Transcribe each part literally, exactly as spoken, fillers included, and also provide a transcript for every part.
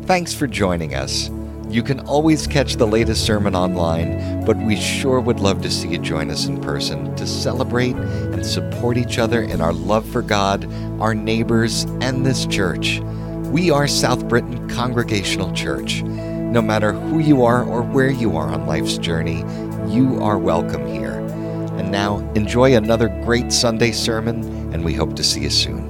Thanks for joining us. You can always catch the latest sermon online, but we sure would love to see you join us in person to celebrate and support each other in our love for God, our neighbors, and this church. We are South Britain Congregational Church. No matter who you are or where you are on life's journey, you are welcome here. And now, enjoy another great Sunday sermon, and we hope to see you soon.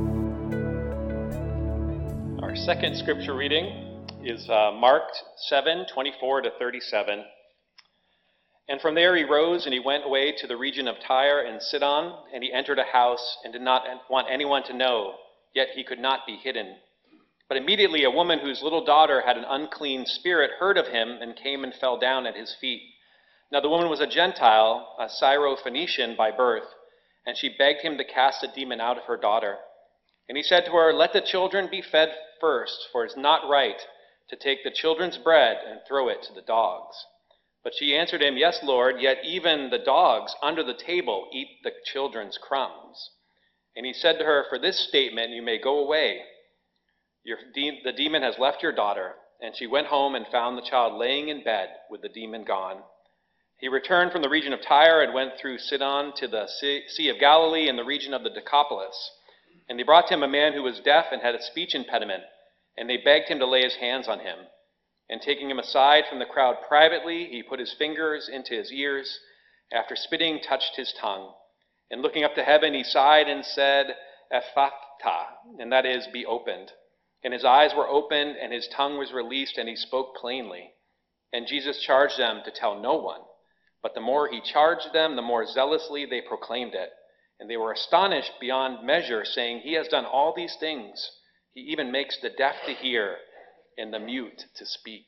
Our second scripture reading is uh, Mark seven, twenty-four to thirty-seven. And from there he rose and he went away to the region of Tyre and Sidon, and he entered a house and did not want anyone to know, yet he could not be hidden. But immediately a woman whose little daughter had an unclean spirit heard of him and came and fell down at his feet. Now the woman was a Gentile, a Syrophoenician by birth, and she begged him to cast a demon out of her daughter. And he said to her, "Let the children be fed first, for it is not right to take the children's bread and throw it to the dogs." But she answered him, "Yes, Lord, yet even the dogs under the table eat the children's crumbs." And he said to her, "For this statement you may go away. Your de- the demon has left your daughter." And she went home and found the child laying in bed with the demon gone. He returned from the region of Tyre and went through Sidon to the Sea of Galilee and the region of the Decapolis. And they brought to him a man who was deaf and had a speech impediment, and they begged him to lay his hands on him. And taking him aside from the crowd privately, he put his fingers into his ears. After spitting, touched his tongue. And looking up to heaven, he sighed and said, "Ephphatha," and that is, "be opened." And his eyes were opened, and his tongue was released, and he spoke plainly. And Jesus charged them to tell no one. But the more he charged them, the more zealously they proclaimed it. And they were astonished beyond measure, saying, "He has done all these things. He even makes the deaf to hear and the mute to speak."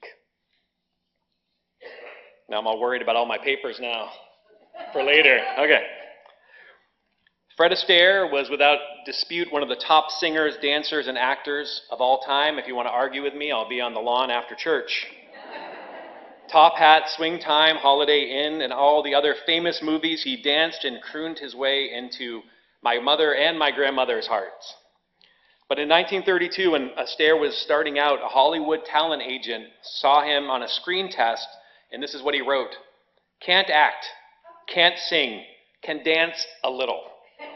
Now I'm all worried about all my papers now for later. Okay. Fred Astaire was without dispute one of the top singers, dancers, and actors of all time. If you want to argue with me, I'll be on the lawn after church. Top Hat, Swing Time, Holiday Inn, and all the other famous movies, he danced and crooned his way into my mother and my grandmother's hearts. But in nineteen thirty-two, when Astaire was starting out, a Hollywood talent agent saw him on a screen test, and this is what he wrote: "Can't act, can't sing, can dance a little."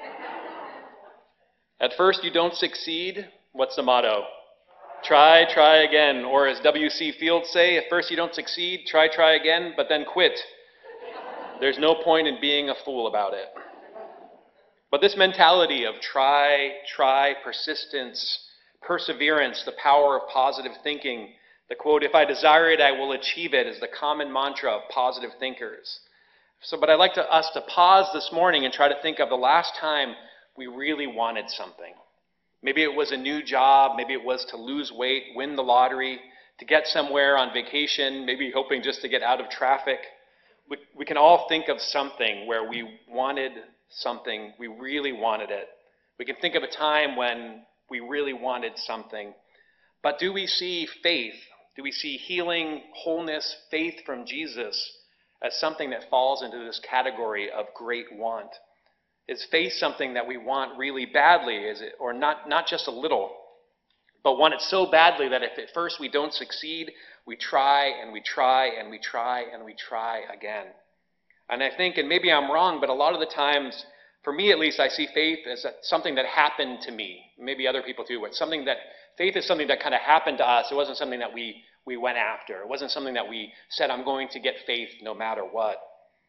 At first you don't succeed. What's the motto? Try, try again. Or as W C Fields say, at first you don't succeed, try, try again, but then quit. There's no point in being a fool about it. But this mentality of try, try, persistence, perseverance, the power of positive thinking, the quote, "If I desire it, I will achieve it," is the common mantra of positive thinkers. So, but I'd like to, us to pause this morning and try to think of the last time we really wanted something. Maybe it was a new job, maybe it was to lose weight, win the lottery, to get somewhere on vacation, maybe hoping just to get out of traffic. We, we can all think of something where we wanted something, we really wanted it. We can think of a time when we really wanted something. But do we see faith, do we see healing, wholeness, faith from Jesus as something that falls into this category of great want? Is faith something that we want really badly, is it, or not, not just a little, but want it so badly that if at first we don't succeed, we try and we try and we try and we try again? And I think, and maybe I'm wrong, but a lot of the times, for me at least, I see faith as something that happened to me. Maybe other people too, but something that, faith is something that kind of happened to us. It wasn't something that we, we went after. It wasn't something that we said, "I'm going to get faith no matter what."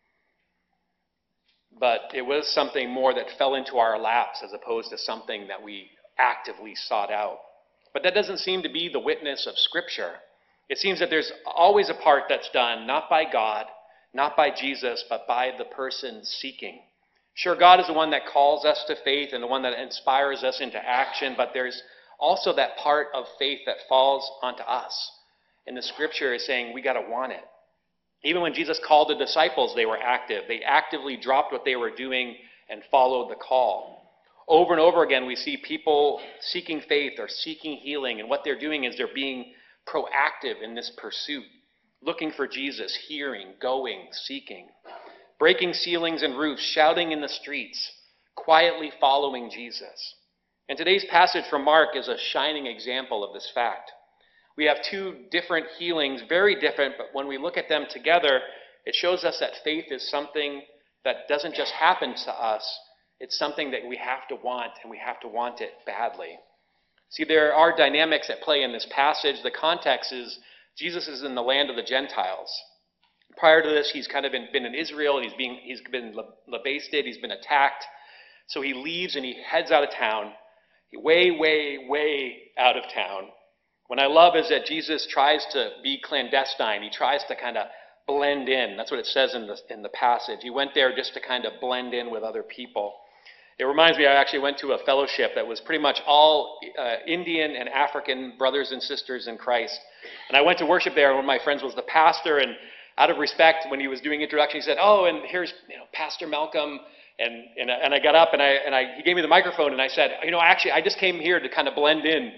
But it was something more that fell into our laps as opposed to something that we actively sought out. But that doesn't seem to be the witness of Scripture. It seems that there's always a part that's done, not by God, not by Jesus, but by the person seeking. Sure, God is the one that calls us to faith and the one that inspires us into action, but there's also that part of faith that falls onto us. And the Scripture is saying we got to want it. Even when Jesus called the disciples, they were active. They actively dropped what they were doing and followed the call. Over and over again, we see people seeking faith or seeking healing, and what they're doing is they're being proactive in this pursuit, looking for Jesus, hearing, going, seeking, breaking ceilings and roofs, shouting in the streets, quietly following Jesus. And today's passage from Mark is a shining example of this fact. We have two different healings, very different, but when we look at them together, it shows us that faith is something that doesn't just happen to us. It's something that we have to want, and we have to want it badly. See, there are dynamics at play in this passage. The context is Jesus is in the land of the Gentiles. Prior to this, he's kind of been, been in Israel. He's, being, he's been lambasted. He's been attacked. So he leaves and he heads out of town, way, way, way out of town. What I love is that Jesus tries to be clandestine. He tries to kind of blend in. That's what it says in the, in the passage. He went there just to kind of blend in with other people. It reminds me, I actually went to a fellowship that was pretty much all uh, Indian and African brothers and sisters in Christ. And I went to worship there, and one of my friends was the pastor, and out of respect, when he was doing introduction, he said, oh, and here's you know, Pastor Malcolm. And, and, and I got up, and, I, and I, he gave me the microphone, and I said, you know, actually, I just came here to kind of blend in.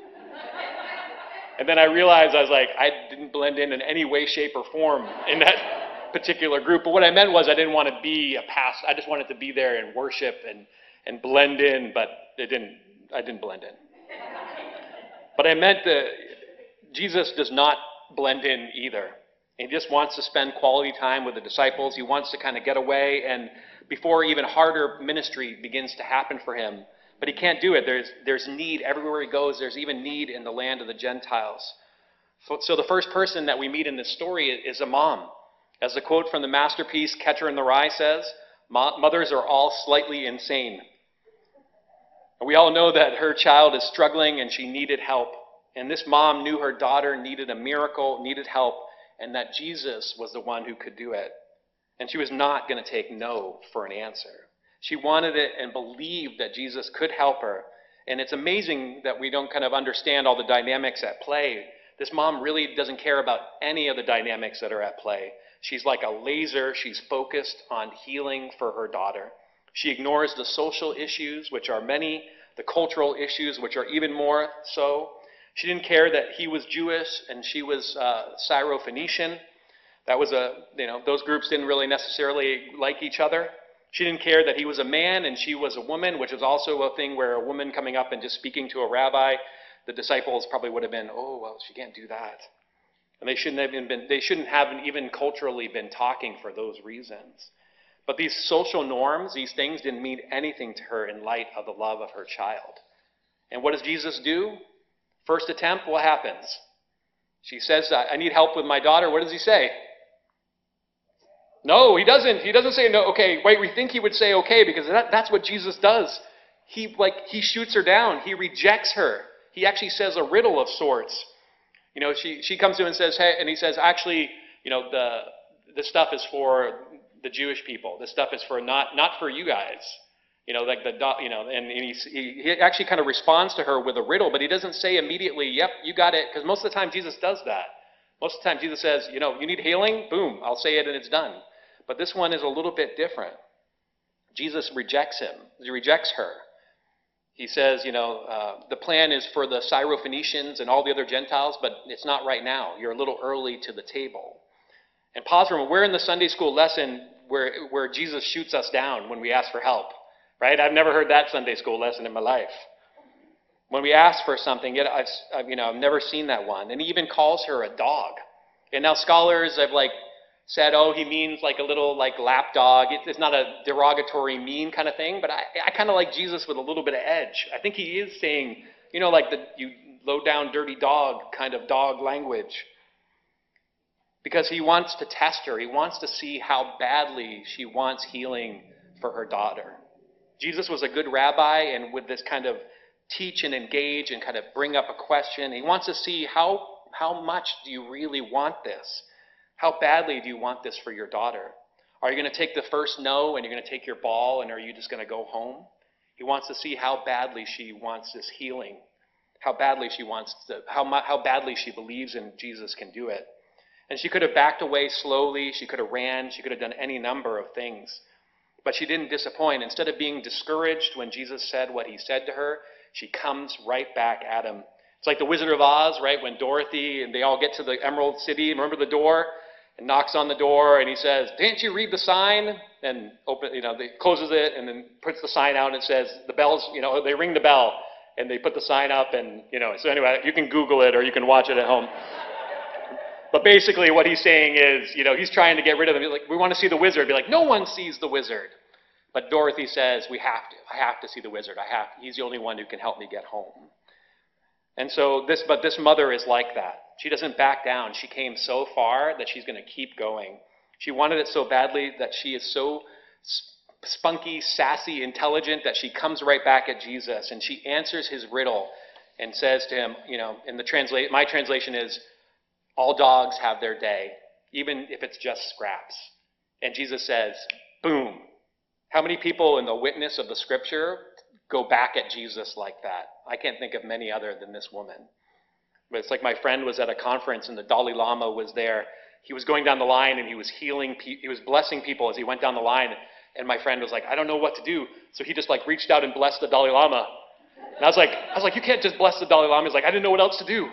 And then I realized, I was like, I didn't blend in in any way, shape, or form in that particular group. But what I meant was I didn't want to be a pastor. I just wanted to be there and worship and, and blend in, but it didn't, I didn't blend in. But I meant that Jesus does not blend in either. He just wants to spend quality time with the disciples. He wants to kind of get away, and before even harder ministry begins to happen for him. But he can't do it. There's, there's need everywhere he goes. There's even need in the land of the Gentiles. So, so the first person that we meet in this story is a mom. As the quote from the masterpiece Catcher in the Rye says, mothers are all slightly insane. And we all know that her child is struggling and she needed help. And this mom knew her daughter needed a miracle, needed help, and that Jesus was the one who could do it. And she was not going to take no for an answer. She wanted it and believed that Jesus could help her. And it's amazing that we don't kind of understand all the dynamics at play. This mom really doesn't care about any of the dynamics that are at play. She's like a laser. She's focused on healing for her daughter. She ignores the social issues, which are many, the cultural issues, which are even more so. She didn't care that he was Jewish and she was uh, Syro-Phoenician. That was a, you know, those groups didn't really necessarily like each other. She didn't care that he was a man and she was a woman, which is also a thing where a woman coming up and just speaking to a rabbi, the disciples probably would have been, oh, well, she can't do that. And they shouldn't have even been, they shouldn't have even culturally been talking for those reasons. But these social norms, these things didn't mean anything to her in light of the love of her child. And what does Jesus do? First attempt, what happens? She says, I need help with my daughter. What does he say? No, he doesn't. He doesn't say no. Okay, wait, we think he would say okay because that, that's what Jesus does. He like he shoots her down. He rejects her. He actually says a riddle of sorts. You know, she she comes to him and says, hey, and he says, actually, you know, the this stuff is for the Jewish people. This stuff is for not not for you guys. You know, like the you know, and, and he he actually kind of responds to her with a riddle, but he doesn't say immediately, yep, you got it, because most of the time Jesus does that. Most of the time Jesus says, you know, you need healing? Boom, I'll say it and it's done. But this one is a little bit different. Jesus rejects him. He rejects her. He says, you know, uh, the plan is for the Syro-Phoenicians and all the other Gentiles, but it's not right now. You're a little early to the table. And pause for a moment. We're in the Sunday school lesson where, where Jesus shoots us down when we ask for help, right? I've never heard that Sunday school lesson in my life. When we ask for something, yet I've, I've, you know, I've never seen that one. And he even calls her a dog. And now scholars have like said, oh, he means like a little like lap dog. It's, it's not a derogatory, mean kind of thing, but I, I kind of like Jesus with a little bit of edge. I think he is saying, you know, like the you low down, dirty dog kind of dog language. Because he wants to test her. He wants to see how badly she wants healing for her daughter. Jesus was a good rabbi, and with this kind of teach and engage and kind of bring up a question, he wants to see how, how much do you really want this? How badly do you want this for your daughter? Are you going to take the first no and you're going to take your ball, and are you just going to go home? He wants to see how badly she wants this healing, how badly she wants to, how, how badly she believes in Jesus can do it. And she could have backed away slowly. She could have ran. She could have done any number of things. But she didn't disappoint. Instead of being discouraged when Jesus said what he said to her, she comes right back at him. It's like the Wizard of Oz, right? When Dorothy and they all get to the Emerald City, remember the door? And knocks on the door and he says, didn't you read the sign? And open, you know, they closes it and then puts the sign out and says, the bells, you know, they ring the bell. And they put the sign up, and, you know, so anyway, you can Google it or you can watch it at home. But basically what he's saying is, you know, he's trying to get rid of them. He's like, we want to see the wizard. Be like, no one sees the wizard. But Dorothy says, we have to. I have to see the wizard. I have to. He's the only one who can help me get home. And so this, but this mother is like that. She doesn't back down. She came so far that she's going to keep going. She wanted it so badly that she is so spunky, sassy, intelligent that she comes right back at Jesus and she answers his riddle and says to him, you know, in the translate, my translation is, all dogs have their day, even if it's just scraps. And Jesus says, boom. How many people in the witness of the scripture go back at Jesus like that? I can't think of many other than this woman. But it's like my friend was at a conference and the Dalai Lama was there. He was going down the line and he was healing, pe- he was blessing people as he went down the line. And my friend was like, I don't know what to do. So he just like reached out and blessed the Dalai Lama. And I was like, I was like, you can't just bless the Dalai Lama. He's like, I didn't know what else to do.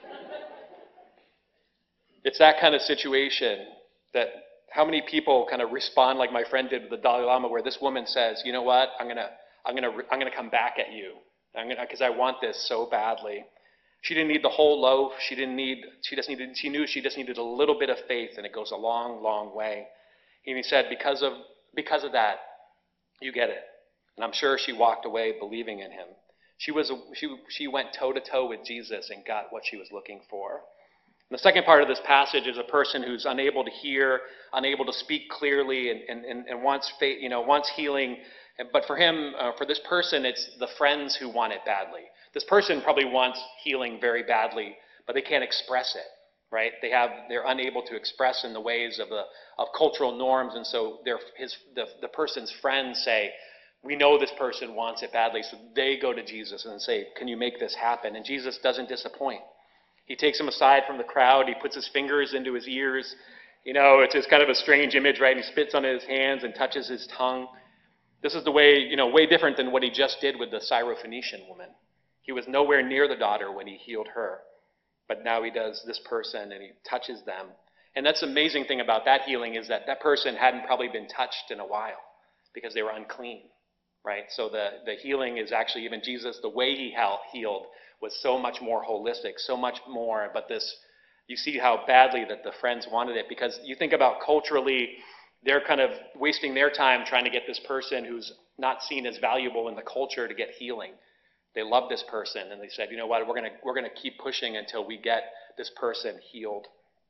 It's that kind of situation that how many people kind of respond like my friend did with the Dalai Lama, where this woman says, you know what, I'm gonna, I'm gonna, I'm gonna come back at you, I'm gonna, because I want this so badly. She didn't need the whole loaf. She didn't need. She just needed. She knew she just needed a little bit of faith, and it goes a long, long way. And he said, because of, because of that, you get it. And I'm sure she walked away believing in him. She was, she, she went toe to toe with Jesus and got what she was looking for. The second part of this passage is a person who's unable to hear, unable to speak clearly, and, and, and wants faith, you know, wants healing. But for him, uh, for this person, it's the friends who want it badly. This person probably wants healing very badly, but they can't express it, right? They have, they're unable to express in the ways of the of cultural norms, and so they're, his the, the person's friends say, we know this person wants it badly, so they go to Jesus and say, can you make this happen? And Jesus doesn't disappoint. He takes him aside from the crowd. He puts his fingers into his ears. You know, it's just kind of a strange image, right? He spits on his hands and touches his tongue. This is the way, you know, way different than what he just did with the Syrophoenician woman. He was nowhere near the daughter when he healed her. But now he does this person and he touches them. And that's the amazing thing about that healing is that that person hadn't probably been touched in a while because they were unclean, right? So the, the healing is actually, even Jesus, the way he healed was so much more holistic, so much more. But this, you see how badly that the friends wanted it, because you think about culturally, they're kind of wasting their time trying to get this person who's not seen as valuable in the culture to get healing. They love this person, and they said, you know what, we're going to we're going to keep pushing until we get this person healed.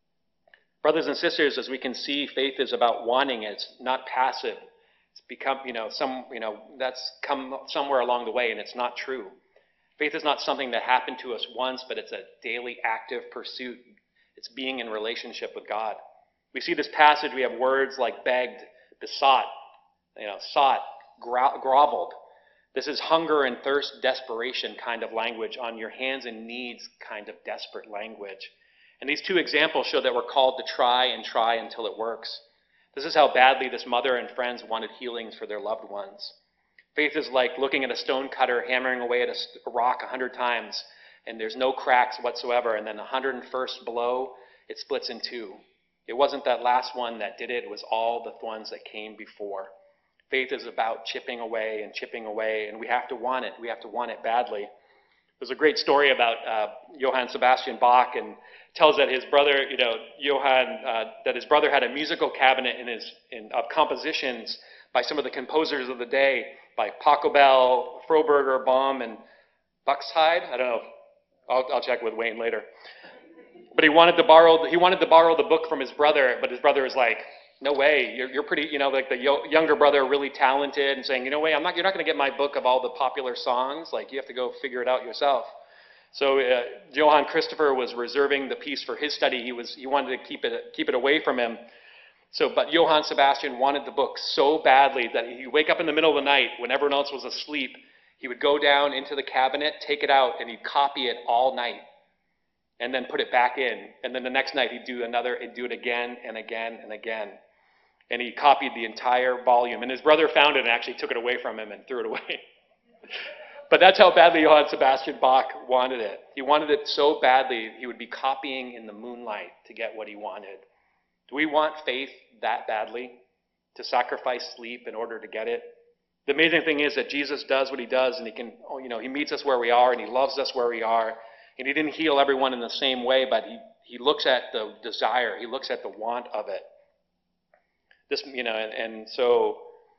Brothers and sisters, as we can see, faith is about wanting it. It's not passive. It's become, you know, some, you know, that's come somewhere along the way, and it's not true. Faith is not something that happened to us once, but it's a daily active pursuit. It's being in relationship with God. We see this passage, we have words like begged, besought, you know, sought, gro- groveled. This is hunger and thirst, desperation kind of language, on your hands and knees kind of desperate language. And these two examples show that we're called to try and try until it works. This is how badly this mother and friends wanted healings for their loved ones. Faith is like looking at a stone cutter hammering away at a rock a hundred times, and there's no cracks whatsoever, and then the hundred and first blow, it splits in two. It wasn't that last one that did it, it was all the ones that came before. Faith is about chipping away and chipping away, and we have to want it. We have to want it badly. There's a great story about uh, Johann Sebastian Bach, and tells that his brother, you know, Johann, uh, that his brother had a musical cabinet in his in, of compositions by some of the composers of the day, by Pachelbel, Froberger, Baum, and Buxtehude. I don't know. I'll, I'll check with Wayne later. But he wanted to borrow. He wanted to borrow the book from his brother, but his brother was like, "No way. You're, you're pretty. You know, like the yo- younger brother, really talented, and saying, you know, way, I'm not. You're not going to get my book of all the popular songs. Like, you have to go figure it out yourself." So uh, Johann Christopher was reserving the piece for his study. He was. He wanted to keep it keep it away from him. So, but Johann Sebastian wanted the book so badly that he'd wake up in the middle of the night when everyone else was asleep. He would go down into the cabinet, take it out, and he'd copy it all night, and then put it back in. And then the next night he'd do another, he'd do it again and again and again. And he copied the entire volume. And his brother found it and actually took it away from him and threw it away. But that's how badly Johann Sebastian Bach wanted it. He wanted it so badly, he would be copying in the moonlight to get what he wanted. Do we want faith that badly? To sacrifice sleep in order to get it? The amazing thing is that Jesus does what he does, and he can, you know, he meets us where we are, and he loves us where we are. And he didn't heal everyone in the same way, but he, he looks at the desire. He looks at the want of it. This, you know, and, and so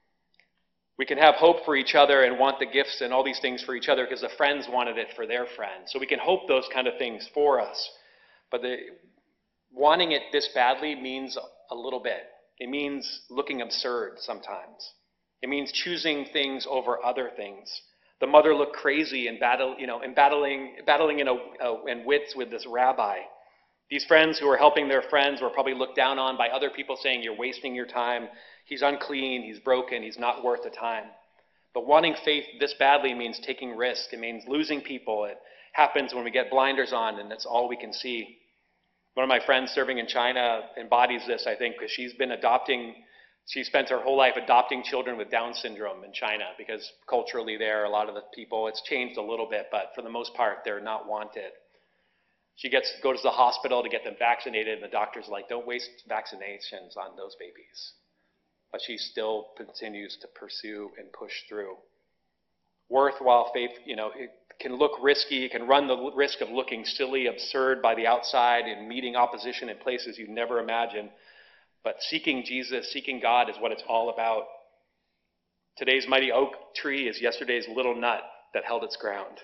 we can have hope for each other and want the gifts and all these things for each other because the friends wanted it for their friends. So we can hope those kind of things for us. But the, wanting it this badly means a little bit. It means looking absurd sometimes. It means choosing things over other things. The mother looked crazy and battle, you know, and battling, battling in, a, a, in wits with this rabbi. These friends who were helping their friends were probably looked down on by other people saying, you're wasting your time. He's unclean, he's broken, he's not worth the time. But wanting faith this badly means taking risk. It means losing people. It happens when we get blinders on and that's all we can see. One of my friends serving in China embodies this, I think, because she's been adopting, she spent her whole life adopting children with Down syndrome in China because culturally there, a lot of the people, it's changed a little bit, but for the most part, they're not wanted. She gets goes to the hospital to get them vaccinated, and the doctor's like, don't waste vaccinations on those babies. But she still continues to pursue and push through. Worthwhile faith, you know, it can look risky. It can run the risk of looking silly, absurd by the outside and meeting opposition in places you'd never imagine. But seeking Jesus, seeking God is what it's all about. Today's mighty oak tree is yesterday's little nut that held its ground.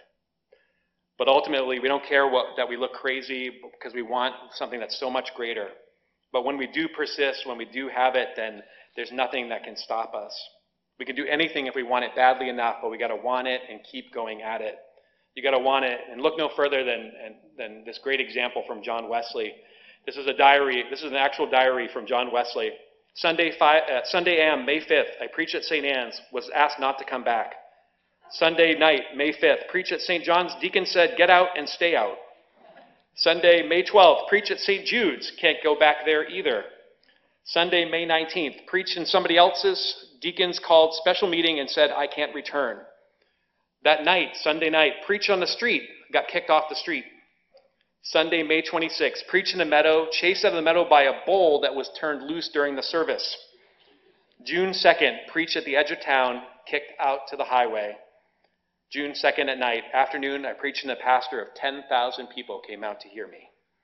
But ultimately, we don't care what, that we look crazy because we want something that's so much greater. But when we do persist, when we do have it, then there's nothing that can stop us. We can do anything if we want it badly enough, but we got to want it and keep going at it. You got to want it, and look no further than, than this great example from John Wesley. This is a diary. This is an actual diary from John Wesley. Sunday, five, uh, Sunday a m, May fifth, I preached at Saint Anne's, was asked not to come back. Sunday night, May fifth, preach at Saint John's, deacon said, get out and stay out. Sunday, May twelfth, preach at Saint Jude's, can't go back there either. Sunday, May nineteenth, preach in somebody else's, deacons called special meeting and said, I can't return. That night, Sunday night, preach on the street, got kicked off the street. Sunday, May twenty-sixth, preach in the meadow, chased out of the meadow by a bull that was turned loose during the service. June second, preach at the edge of town, kicked out to the highway. June second at night, afternoon, I preached in the pastor of ten thousand people came out to hear me.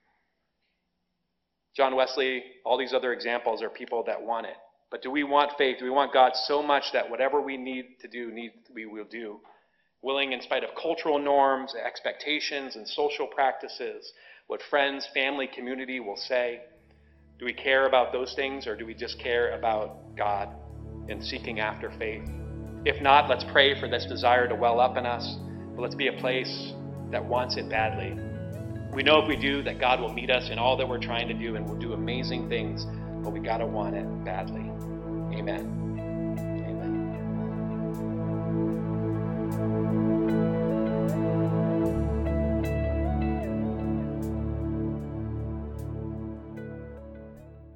John Wesley, all these other examples are people that want it. But do we want faith? Do we want God so much that whatever we need to do, need, we will do? Willing in spite of cultural norms, expectations, and social practices, what friends, family, community will say. Do we care about those things, or do we just care about God and seeking after faith? If not, let's pray for this desire to well up in us, but let's be a place that wants it badly. We know if we do that God will meet us in all that we're trying to do and will do amazing things, but we gotta want it badly. Amen.